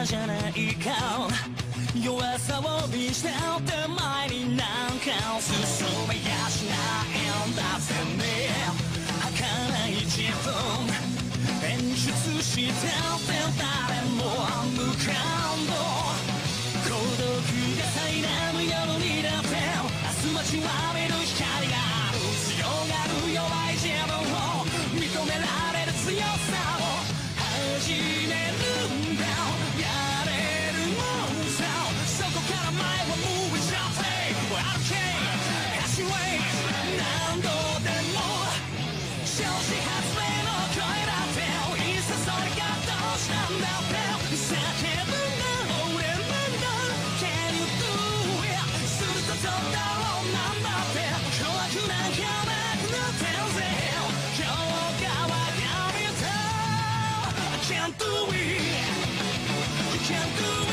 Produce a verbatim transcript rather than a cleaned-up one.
じゃないか弱さを見捨てて前になんか進めやしないんだぜね儚い自分演出してて誰も無感動孤独が苛む夜にだって明日待ちわびる光がある強がる弱い自分を認められる強さを始めるんだやれるもんさそこから前は Move it up OK 足は何度でも調子発明の声だっていっそそれがどうしたんだって叫ぶな俺なんだ Can you do it するとどうだろうなんだって怖くなんかなくなってんぜ今日がわかるよI can't do it You can't do it